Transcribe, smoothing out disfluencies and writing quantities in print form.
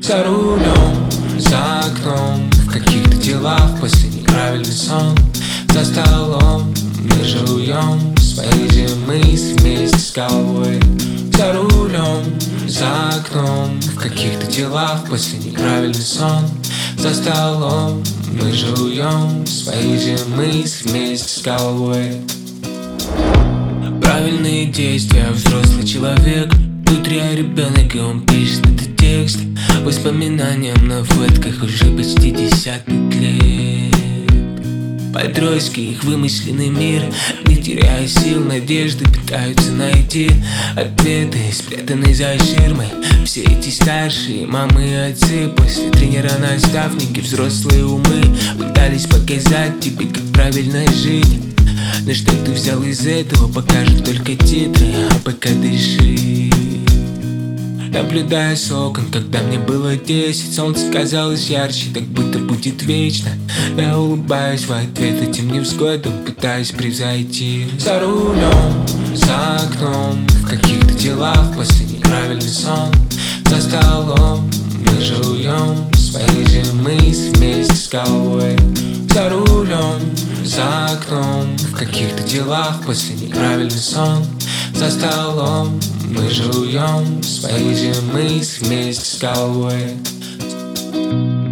За рулем, за окном, в каких-то делах после неправильный сон. За столом мы жуем свои же мысли вместе с головой. За рулем, за окном, в каких-то делах после неправильный сон. За столом мы жуем свои же мысли вместе с головой. Правильные действия, взрослый человек. Тут я ребенок, и он пишет этот текст воспоминаниям на фотках уже почти десяток лет. Подростки, их вымышленный мир, не теряя сил, надежды, пытаются найти ответы, спрятанные за ширмой. Все эти старшие мамы и отцы, после тренера-наставники, взрослые умы пытались показать тебе, как правильно жить. Но что ты взял из этого, покажут только титры, а пока дыши. Наблюдая с окон, когда мне было 10, солнце казалось ярче, так будто будет вечно. Я улыбаюсь в ответ этим невзгодам, пытаюсь превзойти. За рулем, за окном, в каких-то делах после неправильный сон. За столом мы жуем свои же мысли вместе с головой. За рулем, за окном, в каких-то делах после неправильный сон. За столом мы жуем свои же мысли вместе с головой.